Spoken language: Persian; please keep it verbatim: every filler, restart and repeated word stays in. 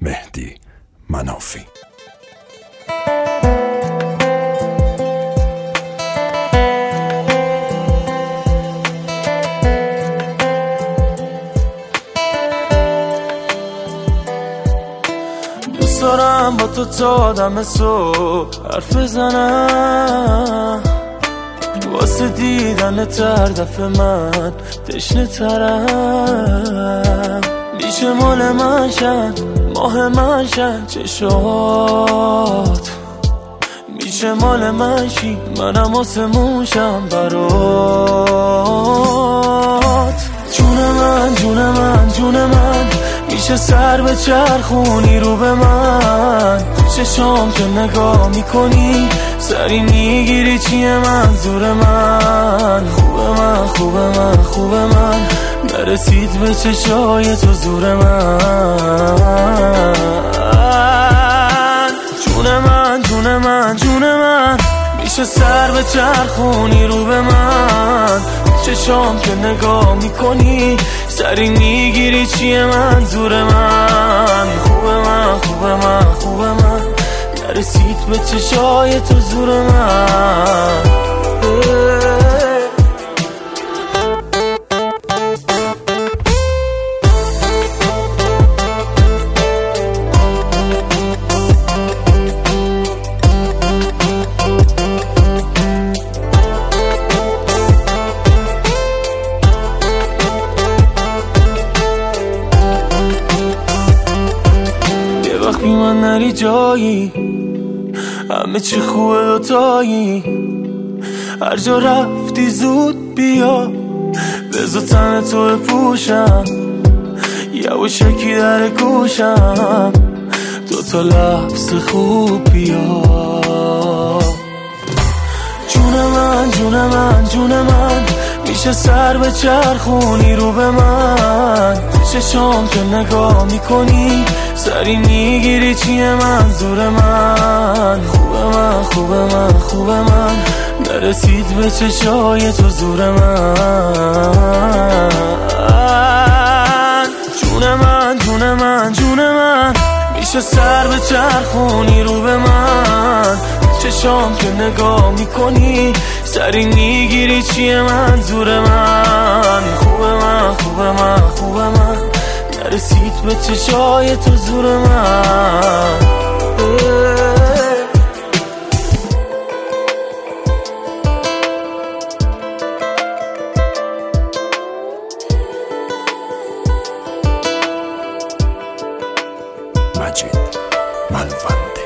مهدی منافی. دوست دارم با تو تا دم صبح حرف بزنم، واسه دیدن تر دفع من تشنه ترم. میشه مال من شن، ماه من شن چشات، میشه مال من شی منم آسمون شم برات. جون من جون من جون من، میشه سر به چرخونی رو به من، چشام که نگاه میکنی سری میگیری چیه منظور من. خوبه من خوبه من خوبه من، نرسید به چشای تو زور من. جون من جون من جون من، میشه سر به چرخونی رو به من، چشام که نگاه میکنی سری میگیری چیه منظور من. خوبه من خوبه من خوبه من، نرسید به چشای تو زور من. وقتی من نری جایی همه چی خوبه دوتایی، هر جا رفتی زود بیا بذار تن تو بپوشم، یواشکی در گوشم دوتا لحظه خوب بیا. جون من جون من جون من، میشه سر به چرخونی رو به من، چشام که نگاه میکنی سری میگیری چیه منظور من. خوبه من خوبه من خوبه من، نرسید به چشای تو زور من. جون من جون من جون من، میشه سر به چرخونی رو به من، چشام که نگاه میکنی سری میگیری چیه منظور من. خوبه من خوبه من خوبه من، نرسید به چشای تو زور من. مجید ملوندی.